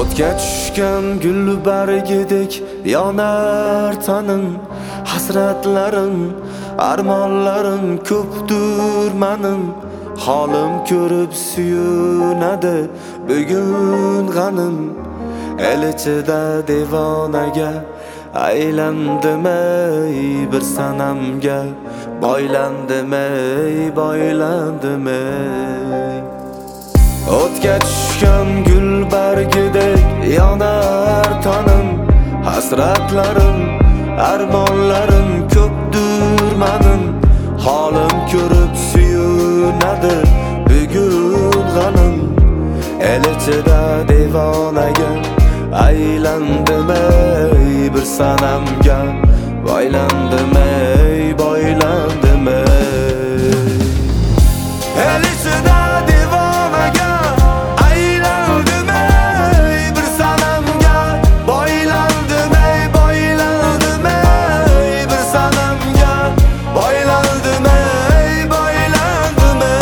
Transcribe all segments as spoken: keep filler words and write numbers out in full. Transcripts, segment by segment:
O'tga tushgan gul bargidek yonar tanim. Hasratlarim, armonlarim ko'pdir menim. Holim ko'rib suyunadi bugun g'anim. El ichida devonaga aylandim ey bir sanamga. Boylandim ey, boylandim ey. O'tga tushgan gul bargidek yonar tanim. Hasratlarim, armonlarim ko'pdir menim. Holim ko'rib suyunadi bugun g'anim. El ichida devonaga aylandim ey bir sanamga. Boylandim ey, boylandim ey. El ichida devonaga aylandim ey bir sanamga. Boylandim ey, boylandim ey bir sanamga. Boylandim ey, boylandim ey.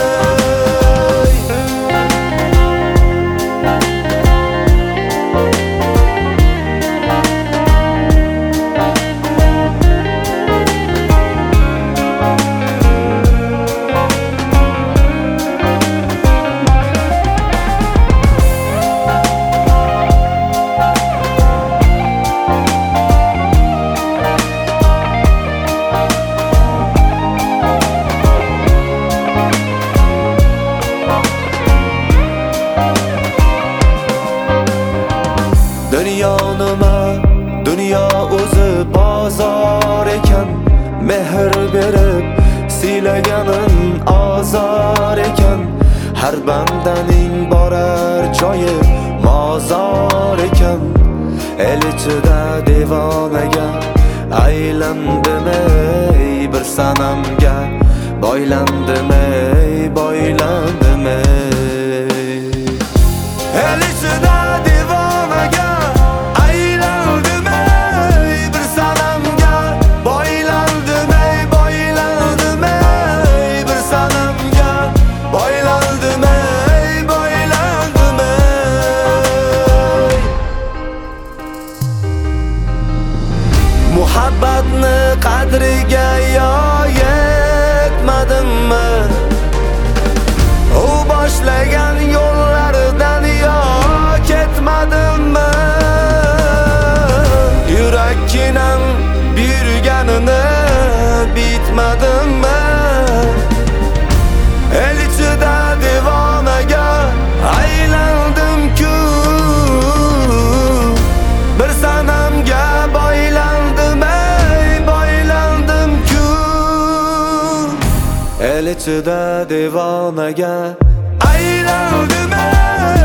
Dünya nima, dünya o'zi bozor ekan. Mehr berib siylaganim azor ekan. Har bandaning borar joyi mozor ekan. El ichida devonaga aylandim ey bir sanamga. Boylandim ey, boylandim ey. El ichida devonaga aylandim ey bir sanamga. Boylandim ey, boylandim ey bir sanamga. Boylandim ey, boylandim ey. Muhabbatni qadriga yo yetmadimmi? U boshlagan yo'llaridan yo ketmadimmi? Yurakkinam yurganini bitmadimmi? El ichida devonaga aylandim-ku bir sanamga. Boylandim ey, boylandim-ku. El ichida devonaga aylandim ey